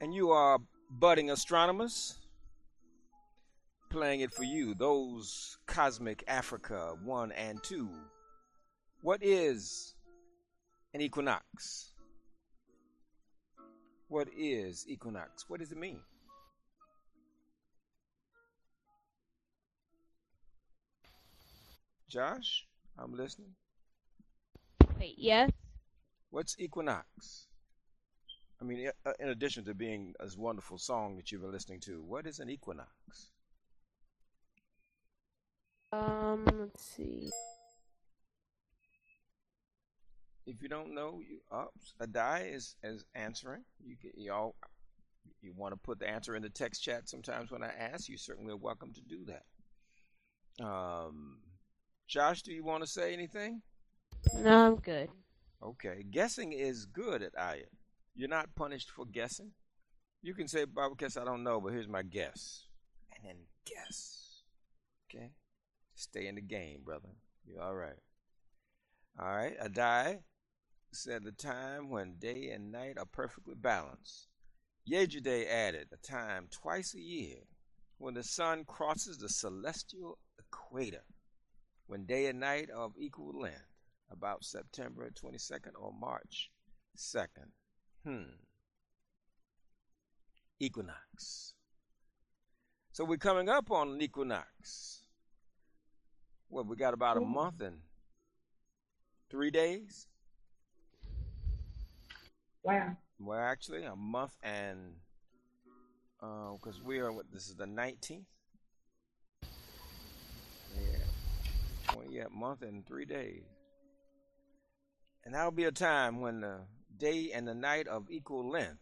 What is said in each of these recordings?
And you are budding astronomers playing it for you, those cosmic Africa 1 and 2. What is an equinox? What is equinox? What does it mean? Josh, I'm listening. Wait, yes? What's equinox? I mean, in addition to being a wonderful song that you've been listening to, what is an equinox? Let's see. If you don't know, Adai is answering. Y'all, you want to put the answer in the text chat sometimes when I ask, you certainly are welcome to do that. Josh, do you want to say anything? No, I'm good. Okay. Guessing is good at Aya. You're not punished for guessing. You can say, Baba, guess I don't know, but here's my guess. And then guess. Okay? Stay in the game, brother. You're all right. All right. Adai said the time when day and night are perfectly balanced. Yejude added a time twice a year when the sun crosses the celestial equator, when day and night are of equal length, about September 22nd or March 2nd. Equinox. So we're coming up on an equinox. Well, we got about a month and 3 days. Wow. Well, actually, a month and because this is the 19th. Yeah, 20, month and 3 days. And that'll be a time when the day and the night of equal length.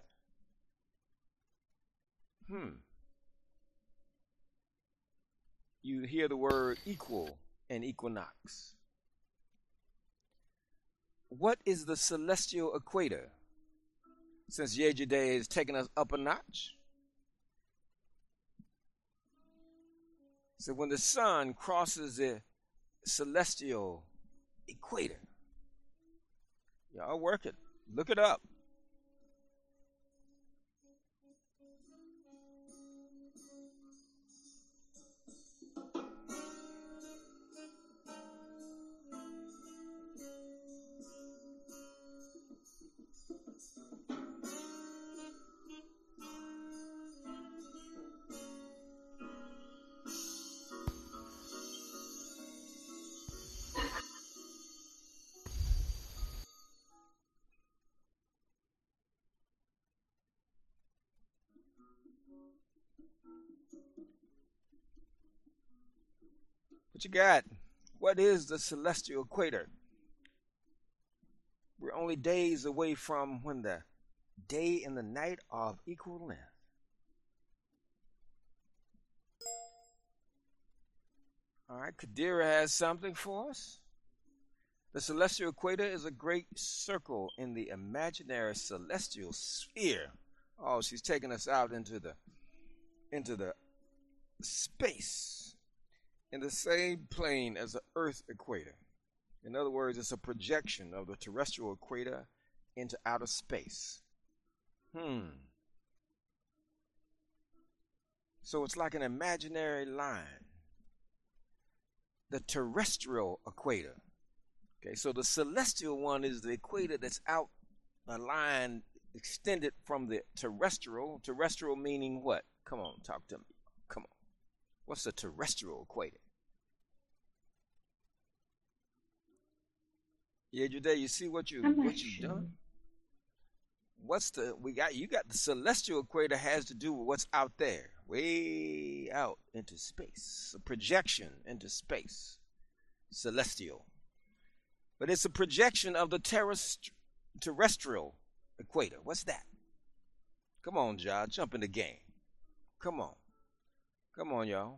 You hear the word equal and equinox. What is the celestial equator? Since Yejude is taking us up a notch. So when the sun crosses the celestial equator, y'all work it. Look it up. What you got? What is the celestial equator? We're only days away from when the day and the night are of equal length. All right, Kadira has something for us. The celestial equator is a great circle in the imaginary celestial sphere. Oh, she's taking us out into the space in the same plane as the Earth equator. In other words, it's a projection of the terrestrial equator into outer space. So it's like an imaginary line. The terrestrial equator. Okay, so the celestial one is the equator that's out a line extended from the terrestrial. Terrestrial meaning what? Come on, talk to me. Come on. What's the terrestrial equator? Yeah, Jude, you see what you've done? You got the celestial equator has to do with what's out there, way out into space, a projection into space, celestial. But it's a projection of the terrestrial equator. What's that? Come on, John, jump in the game. Come on, y'all.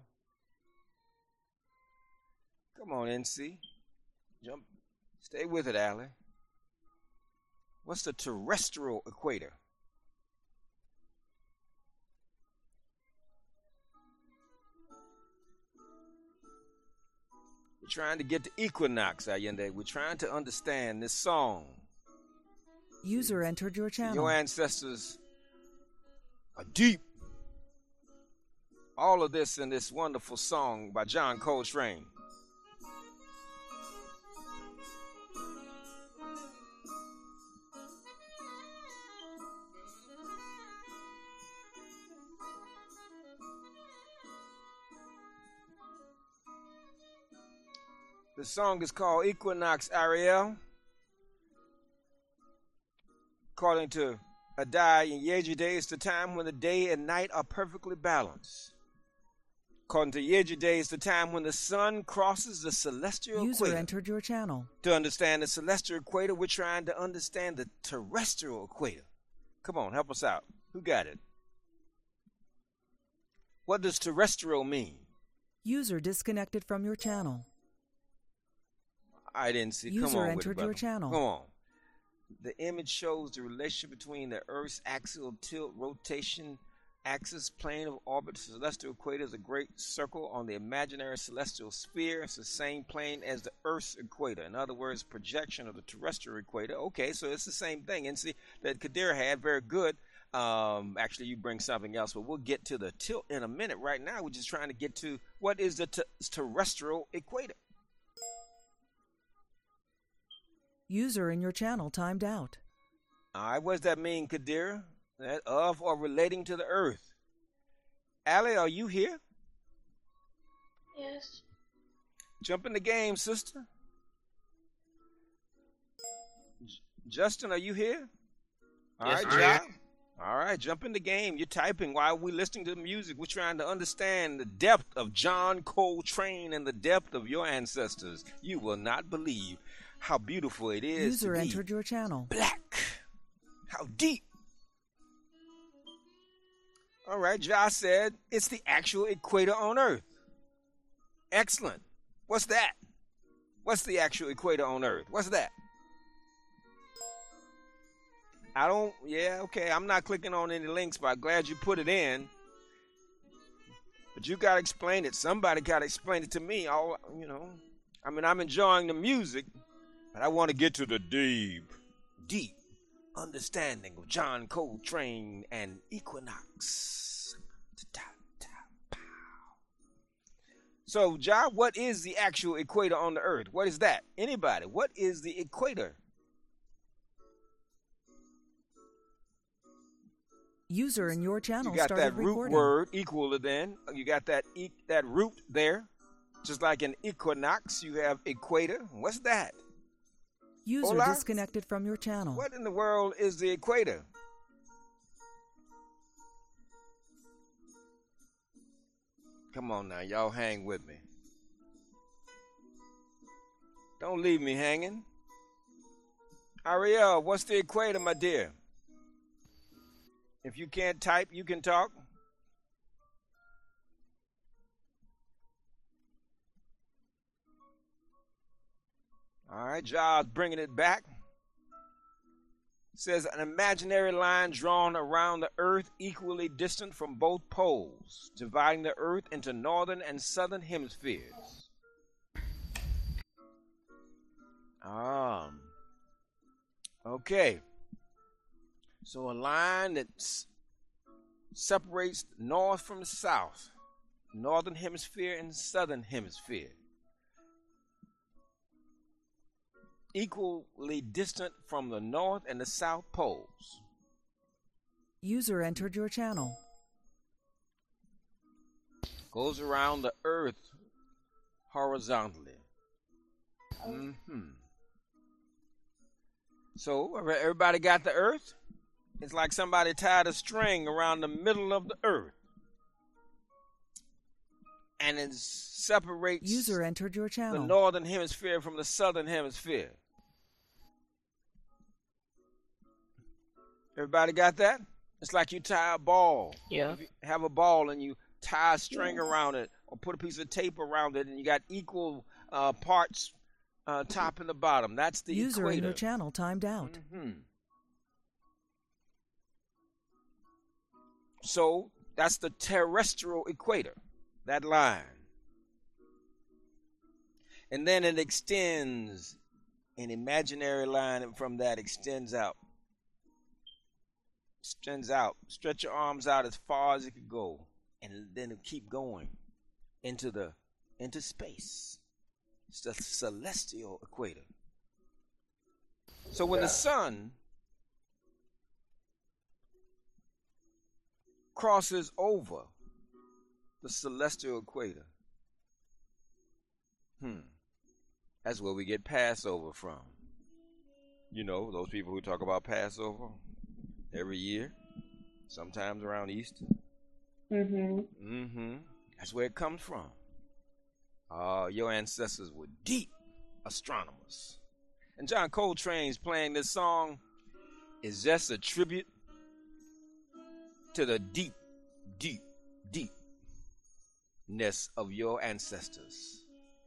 Come on, NC, jump. Stay with it, Allie. What's the terrestrial equator? We're trying to get to equinox, Allende. We're trying to understand this song. User entered your channel. Your ancestors Deep. All of this in this wonderful song by John Coltrane. The song is called Equinox, Ariel. According to Adai and Yejiday, it's the time when the day and night are perfectly balanced. According to Yejiday, it's the time when the sun crosses the celestial equator. User entered your channel. To understand the celestial equator, we're trying to understand the terrestrial equator. Come on, help us out. Who got it? What does terrestrial mean? User disconnected from your channel. I didn't see. User Come on entered with it, your brother. channel. Come on. The image shows the relationship between the Earth's axial tilt, rotation, axis, plane of orbit, celestial equator is a great circle on the imaginary celestial sphere. It's the same plane as the Earth's equator. In other words, projection of the terrestrial equator. Okay, so it's the same thing. And see, that Kadir had, very good. Actually, you bring something else, but we'll get to the tilt in a minute. Right now, we're just trying to get to what is the terrestrial equator. User in your channel timed out. All right, what does that mean, Kadir? That of or relating to the earth. Allie, are you here? Yes. Jump in the game, sister. Justin, are you here? All Yes, right, I'm John. All right, jump in the game. You're typing while we're listening to the music. We're trying to understand the depth of John Coltrane and the depth of your ancestors. You will not believe how beautiful it is. User to be entered your channel. black. How deep. All right, Josh said it's the actual equator on Earth. Excellent. What's that? What's the actual equator on Earth? What's that? Okay, I'm not clicking on any links, but I'm glad you put it in. But you got to explain it. Somebody got to explain it to me. I'm enjoying the music, but I want to get to the deep understanding of John Coltrane and Equinox. So, John, what is the actual equator on the Earth? What is that? Anybody? What is the equator? User in your channel You got started that root recording. word, equal then. You got that root there. Just like in equinox, you have equator. What's that? User Hola? disconnected from your channel. What in the world is the equator? Come on now, y'all hang with me. Don't leave me hanging. Ariel, what's the equator, my dear? If you can't type, you can talk. All right, Josh bringing it back. It says an imaginary line drawn around the earth equally distant from both poles, dividing the earth into northern and southern hemispheres. Okay. So a line that separates north from the south, northern hemisphere and southern hemisphere. Equally distant from the north and the south poles. User entered your channel. Goes around the earth horizontally. So, everybody got the earth? It's like somebody tied a string around the middle of the earth. And it separates User entered your the channel. northern hemisphere from the southern hemisphere. Everybody got that? It's like you tie a ball. Yeah. If you have a ball and you tie a string around it or put a piece of tape around it and you got equal parts, top and the bottom. That's the User equator. in your channel timed out. So that's the terrestrial equator, that line. And then it extends, an imaginary line from that extends out extends out. Stretch your arms out as far as it could go, and then it'll keep going into space. It's the celestial equator. So when the sun crosses over the celestial equator, that's where we get Passover from. You know, those people who talk about Passover every year, sometimes around Easter. That's where it comes from. Your ancestors were deep astronomers. And John Coltrane's playing this song is just a tribute to the deep, deep, deepness of your ancestors.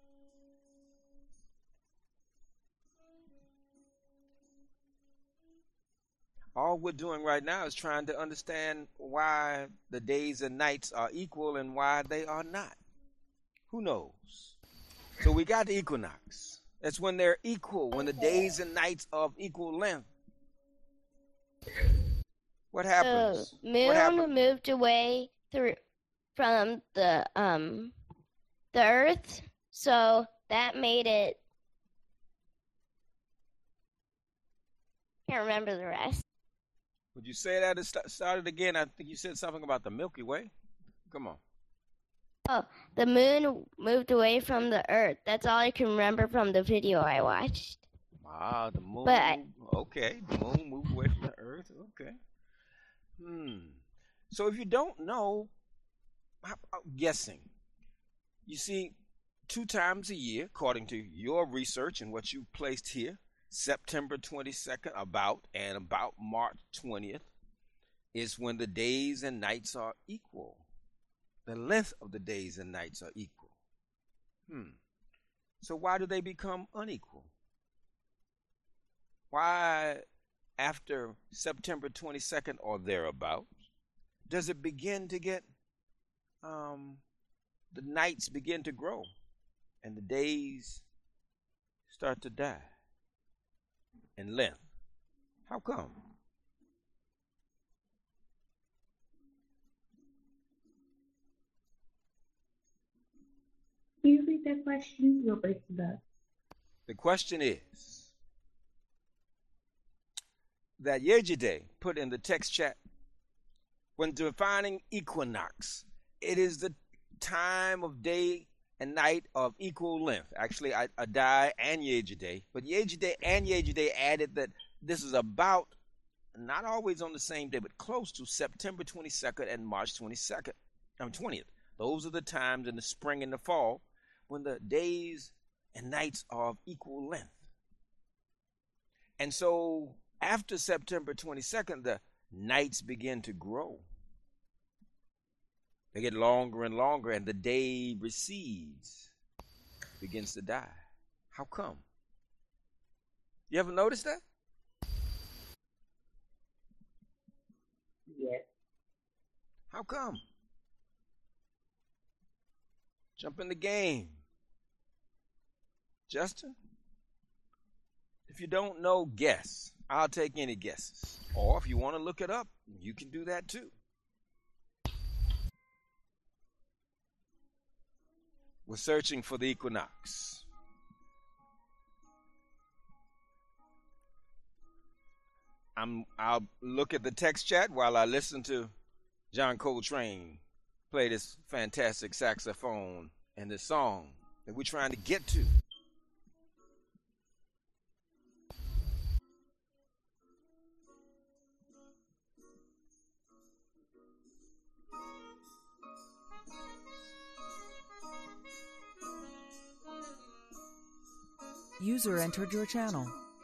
All we're doing right now is trying to understand why the days and nights are equal and why they are not. Who knows? So we got the equinox. That's when they're equal, when the days and nights are of equal length. What happens? The moon moved away from the Earth, so that made it. Can't remember the rest. Would you say that? It started again. I think you said something about the Milky Way. Come on. Oh, the moon moved away from the Earth. That's all I can remember from the video I watched. The moon. Okay, the moon moved away from the Earth. Okay. So if you don't know, how about guessing? You see, 2 times a year, according to your research and what you placed here, September 22nd about March 20th is when the days and nights are equal. The length of the days and nights are equal. So why do they become unequal? Why, after September 22nd or thereabouts, does it begin to get, the nights begin to grow and the days start to die in length? How come? Can you repeat that question? You'll break it up. The question is that Yejide put in the text chat, when defining equinox, it is the time of day and night of equal length. Actually, Adai and Yejide, but Yejide and Yejide added that this is about, not always on the same day, but close to September 22nd and March 20th. Those are the times in the spring and the fall when the days and nights are of equal length. And so after September 22nd, the nights begin to grow. They get longer and longer, and the day recedes, begins to die. How come? You ever noticed that? Yes. How come? Jump in the game. Justin? If you don't know, guess. I'll take any guesses. Or if you want to look it up, you can do that too. We're searching for the equinox. I'll look at the text chat while I listen to John Coltrane play this fantastic saxophone and this song that we're trying to get to. User entered your channel.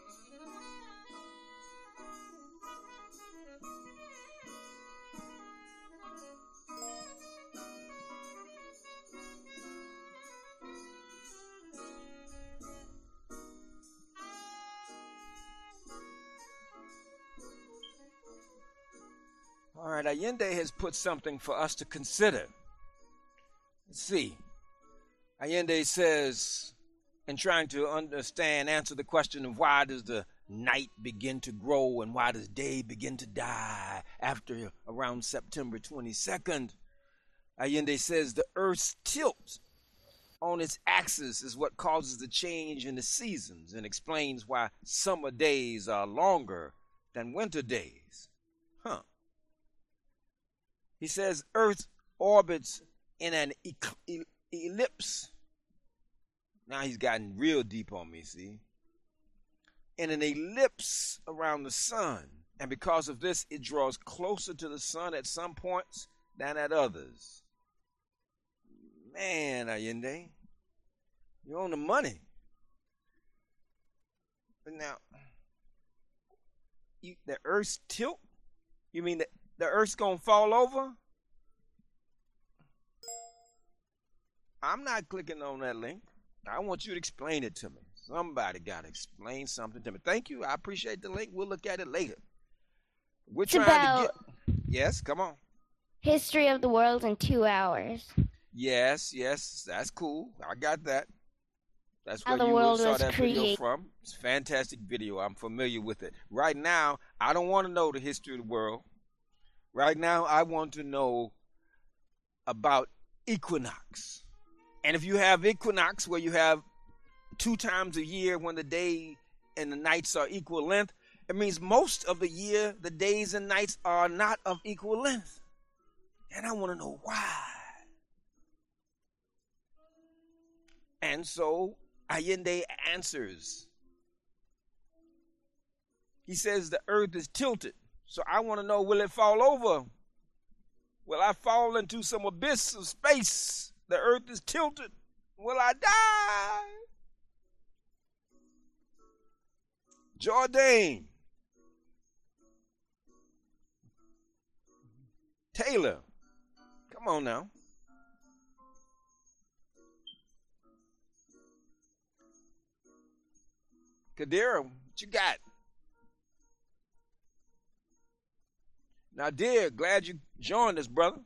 All right, Allende has put something for us to consider. Let's see. Allende says, in trying to answer the question of why does the night begin to grow and why does day begin to die after around September 22nd? Allende says the Earth's tilt on its axis is what causes the change in the seasons and explains why summer days are longer than winter days. He says Earth orbits in an ellipse. Now he's gotten real deep on me, see? In an ellipse around the sun. And because of this, it draws closer to the sun at some points than at others. Man, Allende, you're on the money. But now, the Earth's tilt? You mean the Earth's gonna fall over? I'm not clicking on that link. I want you to explain it to me. Somebody got to explain something to me. Thank you. I appreciate the link. We'll look at it later. We're trying to get... Yes, come on. History of the world in 2 hours. Yes, that's cool. I got that. That's How where the you world saw was that video created. from. It's a fantastic video. I'm familiar with it. Right now, I don't want to know the history of the world. Right now, I want to know about equinox. And if you have equinox where you have 2 times a year when the day and the nights are equal length, it means most of the year the days and nights are not of equal length. And I want to know why. And so Allende answers. He says the earth is tilted. So I want to know, will it fall over? Will I fall into some abyss of space? The earth is tilted. Will I die? Jordan. Taylor. Come on now. Kadira, what you got? Now, dear, glad you joined us, brother.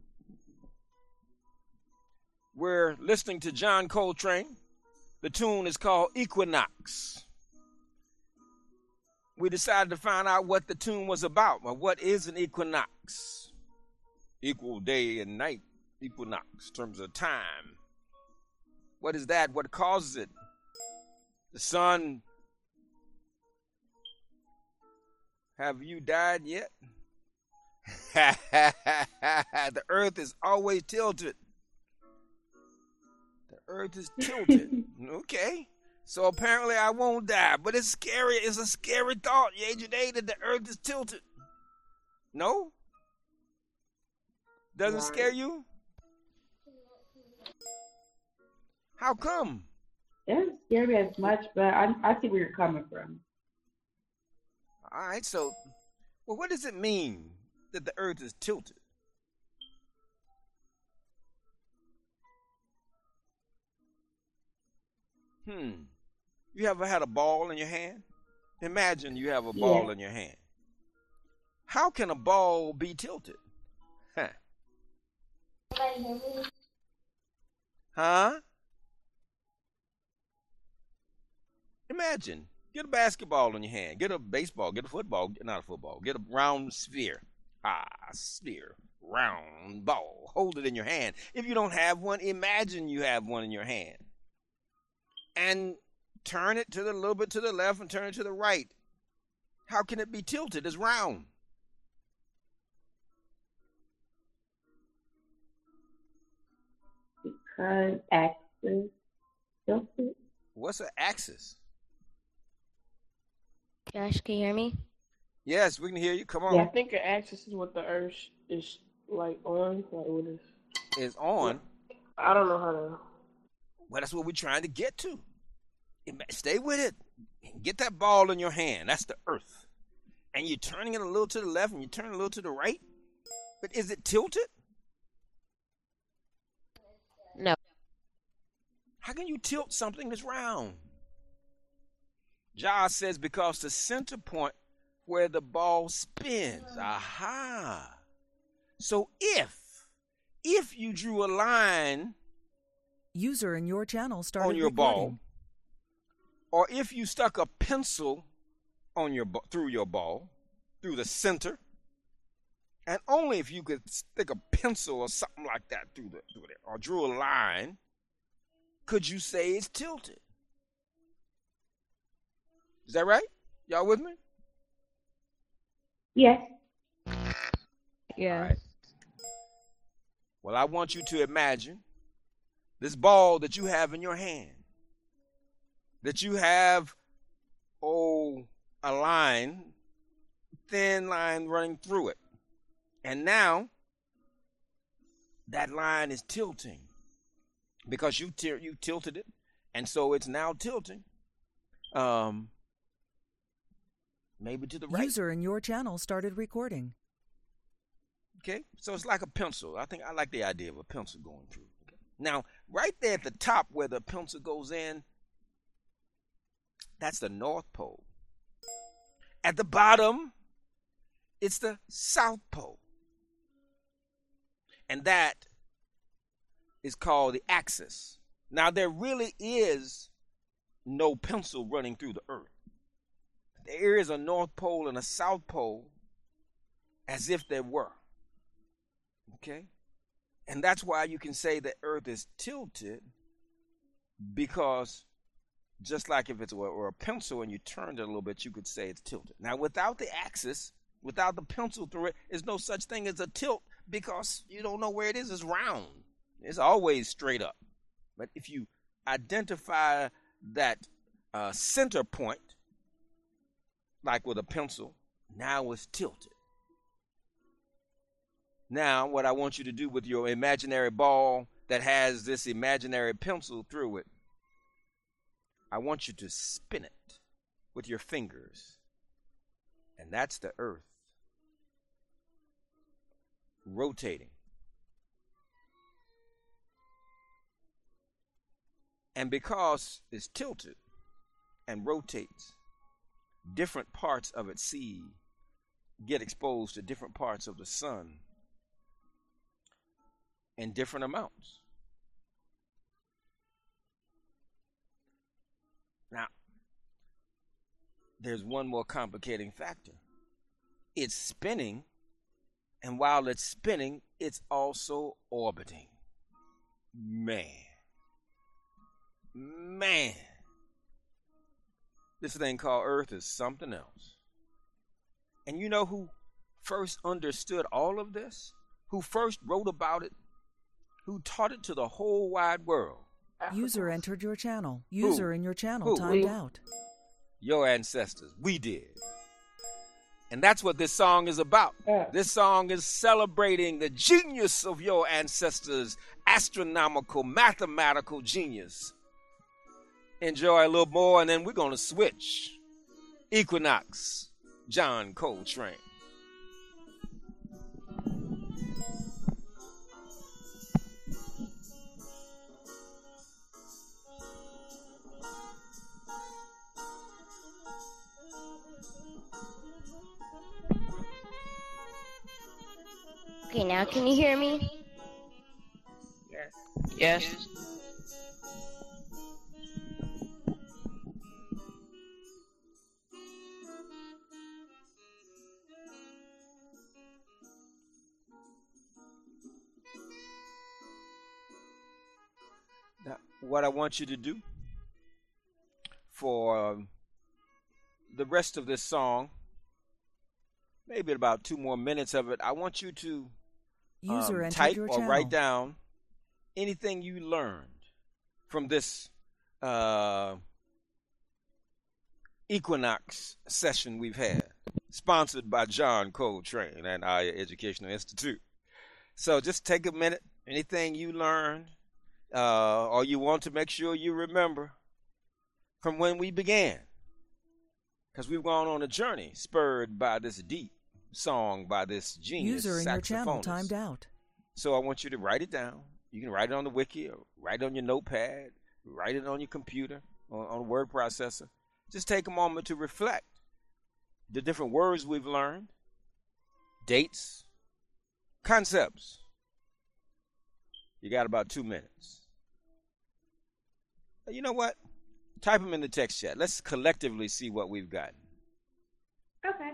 We're listening to John Coltrane. The tune is called Equinox. We decided to find out what the tune was about. Well, what is an equinox? Equal day and night equinox in terms of time. What is that? What causes it? The sun. Have you died yet? The earth is always tilted. The earth is tilted. Okay. So apparently I won't die. But it's scary. It's a scary thought, Yesterday, that the earth is tilted. No? Doesn't scare you? How come? It doesn't scare me as much, but I see where you're coming from. All right, so, well, what does it mean that the earth is tilted? You ever had a ball in your hand? Imagine you have a ball in your hand. How can a ball be tilted? Huh? Imagine. Get a basketball in your hand. Get a baseball. Get a football. Not a football. Get a round sphere. Sphere. Round ball. Hold it in your hand. If you don't have one, imagine you have one in your hand. And turn it to the little bit to the left and turn it to the right. How can it be tilted? It's round. Because axis tilted. What's an axis? Josh, can you hear me? Yes, we can hear you. Come on. Yeah. I think an axis is what the Earth is like on. Like what is? It's on. I don't know how to. Well, that's what we're trying to get to. Stay with it. Get that ball in your hand. That's the earth. And you're turning it a little to the left and you turn it a little to the right. But is it tilted? No. How can you tilt something that's round? Josh says because the center point where the ball spins. Aha. So if you drew a line User in your channel started on your recording. ball, or if you stuck a pencil on your through your ball, through the center, and only if you could stick a pencil or something like that through there, or drew a line, could you say it's tilted. Is that right? Y'all with me? Yes. Yeah. All right. Well, I want you to imagine this ball that you have in your hand, that you have, a line, thin line running through it. And now that line is tilting because you tilted it, and so it's now tilting. Maybe to the right. User in your channel started recording. Okay, so it's like a pencil. I think I like the idea of a pencil going through. Okay. Now, right there at the top where the pencil goes in, that's the North Pole. At the bottom, it's the South Pole. And that is called the axis. Now, there really is no pencil running through the earth. There is a North Pole and a South Pole as if there were. Okay? And that's why you can say the earth is tilted, because just like if it's a pencil and you turned it a little bit, you could say it's tilted. Now, without the axis, without the pencil through it, there's no such thing as a tilt, because you don't know where it is. It's round. It's always straight up. But if you identify that center point, like with a pencil, now it's tilted. Now, what I want you to do with your imaginary ball that has this imaginary pencil through it, I want you to spin it with your fingers. And that's the earth rotating. And because it's tilted and rotates, different parts of its seed get exposed to different parts of the sun in different amounts. Now, there's one more complicating factor. It's spinning, and while it's spinning, it's also orbiting. Man. This thing called Earth is something else. And you know who first understood all of this? Who first wrote about it? Who taught it to the whole wide world? User entered your channel. User in your channel Who? timed out. Your ancestors. We did. And that's what this song is about. This song is celebrating the genius of your ancestors' astronomical, mathematical genius. Enjoy a little more, and then we're going to switch. Equinox, John Coltrane. Okay, now can you hear me? Yes. Now, what I want you to do for the rest of this song, maybe about 2 more minutes of it, I want you to User entered type your or channel. write down anything you learned from this Equinox session we've had, sponsored by John Coltrane and our Educational Institute. So just take a minute, anything you learned, or you want to make sure you remember from when we began, because we've gone on a journey spurred by this deep song by this genius User in your channel saxophonist. timed out. So I want you to write it down. You can write it on the wiki, or write it on your notepad, write it on your computer, on a word processor. Just take a moment to reflect the different words we've learned, dates, concepts. You got about 2 minutes. You know what? Type them in the text chat. Let's collectively see what we've gotten. Okay.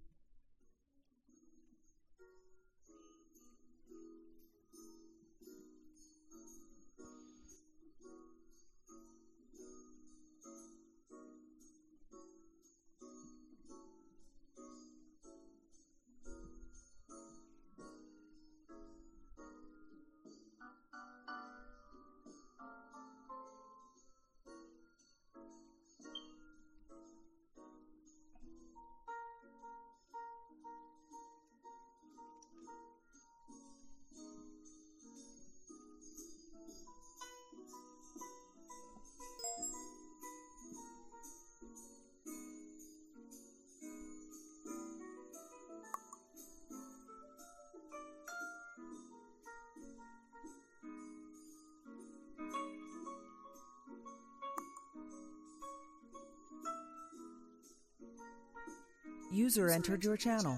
User entered your channel.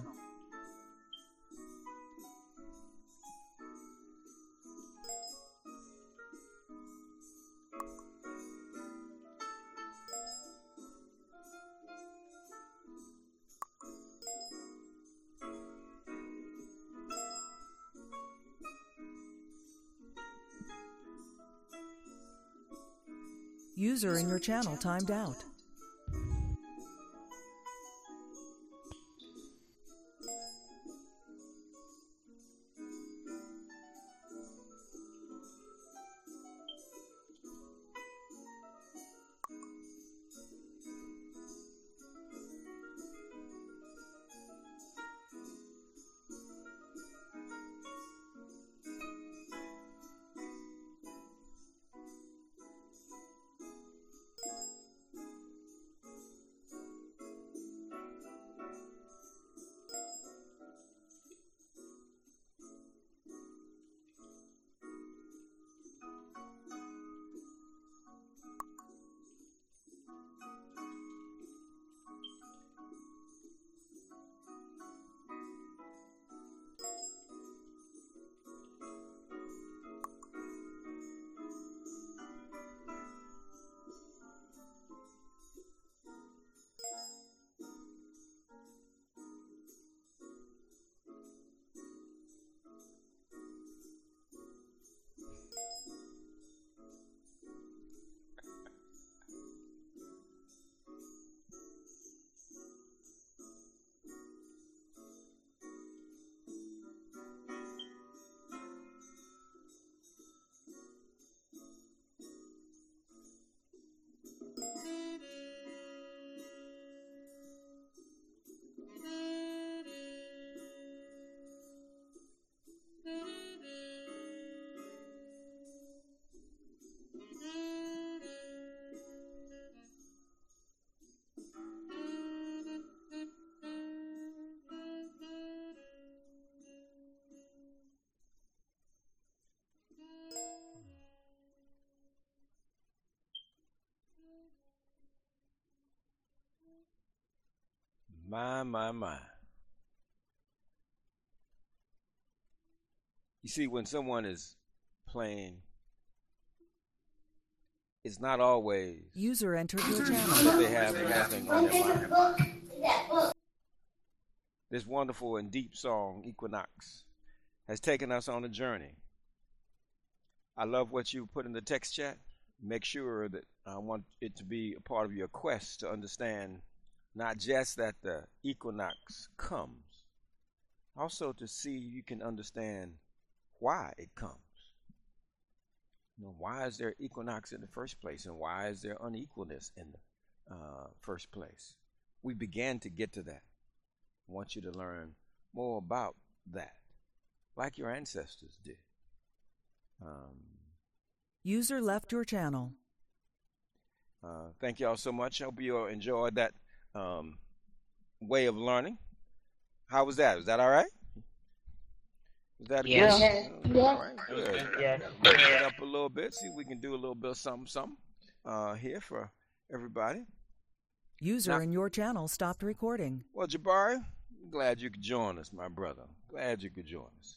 User in your channel timed out. My. You see, when someone is playing, it's not always User entered your channel. that they have nothing on their mind. This wonderful and deep song, Equinox, has taken us on a journey. I love what you put in the text chat. Make sure that I want it to be a part of your quest to understand not just that the equinox comes, also to see you can understand why it comes. You know, why is there equinox in the first place, and why is there unequalness in the first place? We began to get to that. I want you to learn more about that, like your ancestors did. User left your channel. Thank y'all so much. Hope you all enjoyed that way of learning. How was that? Was that all right? Was that Yes. good? All right, good. Yes. Mix it up a little bit. See if we can do a little bit of something here for everybody. User in your channel stopped recording. Well, Jabari, glad you could join us, my brother. Glad you could join us.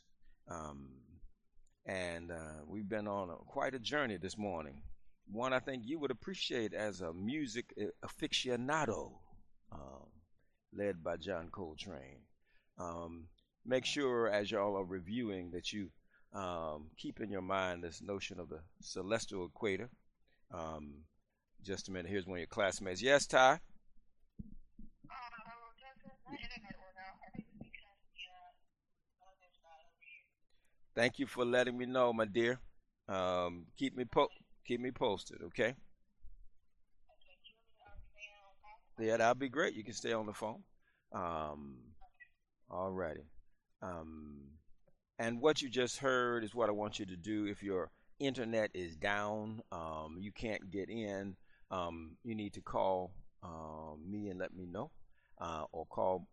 And we've been on quite a journey this morning. One I think you would appreciate as a music aficionado. led by John Coltrane. Make sure as y'all are reviewing that you keep in your mind this notion of the celestial equator. Just a minute. Here's one of your classmates. Yes, Ty? Thank you for letting me know, my dear. Keep me posted, okay? Yeah, that'll be great. You can stay on the phone. All righty. And what you just heard is what I want you to do. If your internet is down, you can't get in, you need to call me and let me know, or call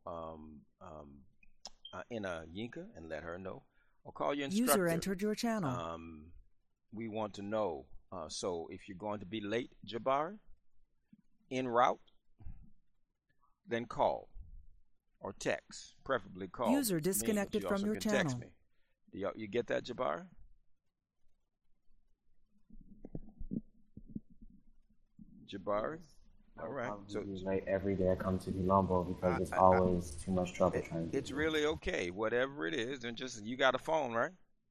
Ina Yinka and let her know, or call your instructor. User entered your channel. We want to know. So if you're going to be late, Jabari, en route, then call or text, preferably call. User disconnected me, from your channel. Text me. You get that, Jabari? Jabari? All right. So late every day I come to Colombo because it's always too much trouble trying to. It's really okay, whatever it is, and just you got a phone, right?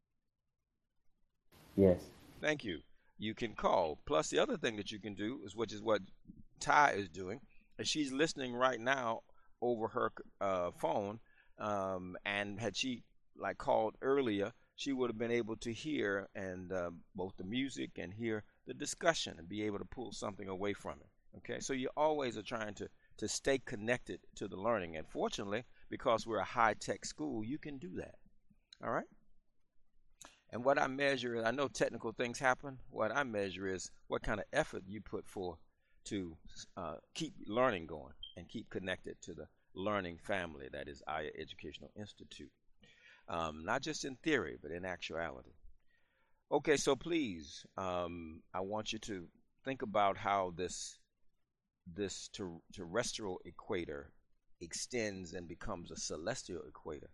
Yes. Thank you. You can call. Plus, the other thing that you can do is, which is what Ty is doing, is she's listening right now over her phone, and had she like called earlier, she would have been able to hear and both the music and hear the discussion and be able to pull something away from it. Okay, so you always are trying to stay connected to the learning, and fortunately, because we're a high-tech school, you can do that. All right. And what I measure, I know technical things happen. What I measure is what kind of effort you put forth to keep learning going and keep connected to the learning family that is Aya Educational Institute. Not just in theory, but in actuality. Okay, so please, I want you to think about how this terrestrial equator extends and becomes a celestial equator.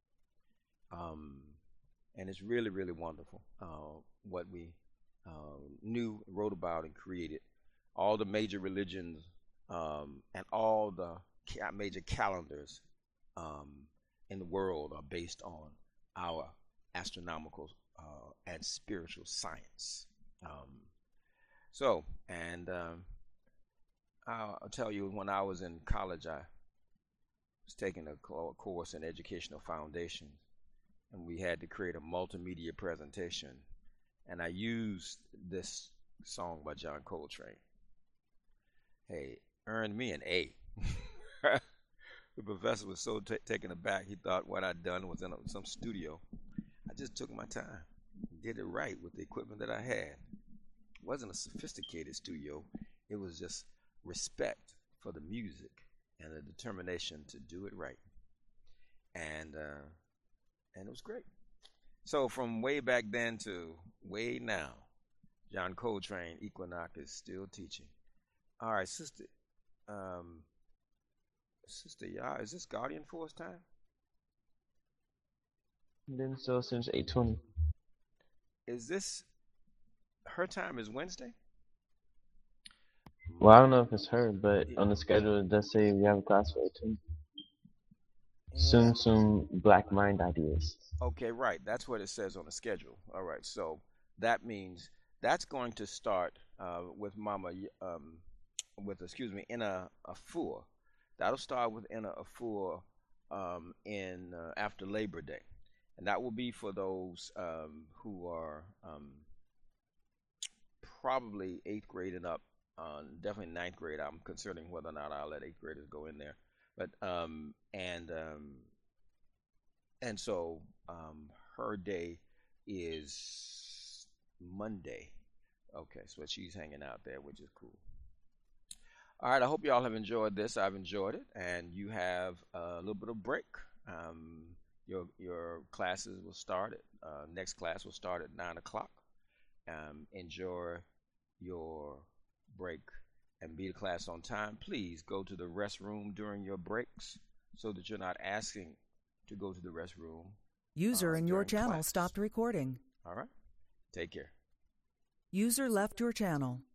And it's really, really wonderful what we wrote about and created. All the major religions and all the major calendars in the world are based on our astronomical and spiritual science. I'll tell you, when I was in college, I was taking a course in educational foundations, and we had to create a multimedia presentation, and I used this song by John Coltrane. Hey, earned me an A. The professor was so taken aback, he thought what I'd done was in some studio. I just took my time, did it right with the equipment that I had. It wasn't a sophisticated studio. It was just respect for the music and a determination to do it right. And it was great. So from way back then to way now, John Coltrane, Equinox, is still teaching. All right, Sister Ya, is this Guardian Force time? Been so since 8:20. Is this her time? Is Wednesday? Well, I don't know if it's her, but on the schedule it does say we have a class for 8:20. Soon, Black Mind Ideas. Okay, right. That's what it says on the schedule. All right, so that means that's going to start with Ina Afua. That'll start with Ina Afua in after Labor Day, and that will be for those who are probably 8th grade and up. Definitely 9th grade. I'm considering whether or not I'll let 8th graders go in there. But and so her day is Monday. Okay, so she's hanging out there, which is cool. All right, I hope y'all have enjoyed this. I've enjoyed it, and you have a little bit of break. Your classes will start at next class will start at 9 o'clock. Enjoy your break and be to class on time. Please go to the restroom during your breaks so that you're not asking to go to the restroom. User in your during channel class. stopped recording. All right. Take care. User left your channel.